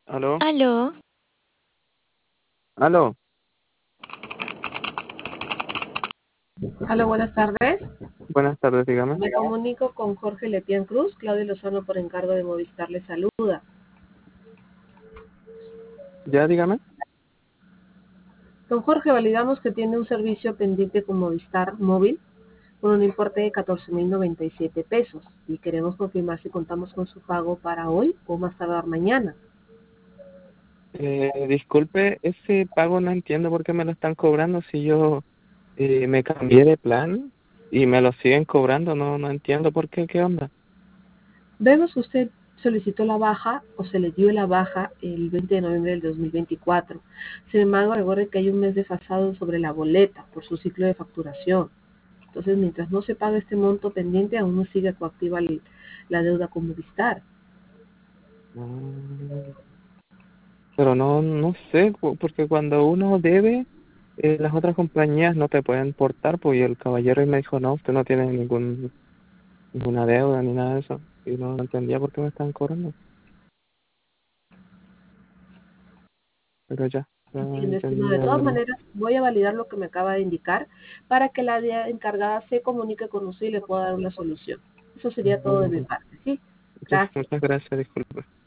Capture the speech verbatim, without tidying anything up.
Aló, Aló, aló. Hola, buenas tardes. Buenas tardes, dígame. Me comunico con Jorge Lepián Cruz. Claudio Lozano, por encargo de Movistar, le saluda. Ya, dígame. Con Jorge validamos que tiene un servicio pendiente con Movistar Móvil por un importe de catorce mil noventa y siete pesos y queremos confirmar si contamos con su pago para hoy o más tardar mañana. Eh, disculpe, ese pago no entiendo por qué me lo están cobrando si yo eh, me cambié de plan y me lo siguen cobrando. No, no entiendo por qué, qué onda. Vemos que usted solicitó la baja o se le dio la baja el veinte de noviembre del dos mil veinticuatro. Sin embargo, recuerde que hay un mes desfasado sobre la boleta por su ciclo de facturación. Entonces, mientras no se pague este monto pendiente, aún no sigue coactiva el- la deuda con Movistar. Mm, Pero no, no sé, po- porque cuando uno debe, eh, las otras compañías no te pueden portar, pues y el caballero me dijo, no, usted no tiene ningún, ninguna deuda ni nada de eso. Y no entendía por qué me están cobrando. Pero ya, ya Entiendo, estimado. entendí De todas el... maneras, voy a validar lo que me acaba de indicar para que la área encargada se comunique con usted y le pueda dar una solución. Eso sería todo de mi parte, ¿sí? Ya, Gracias. muchas gracias, disculpe.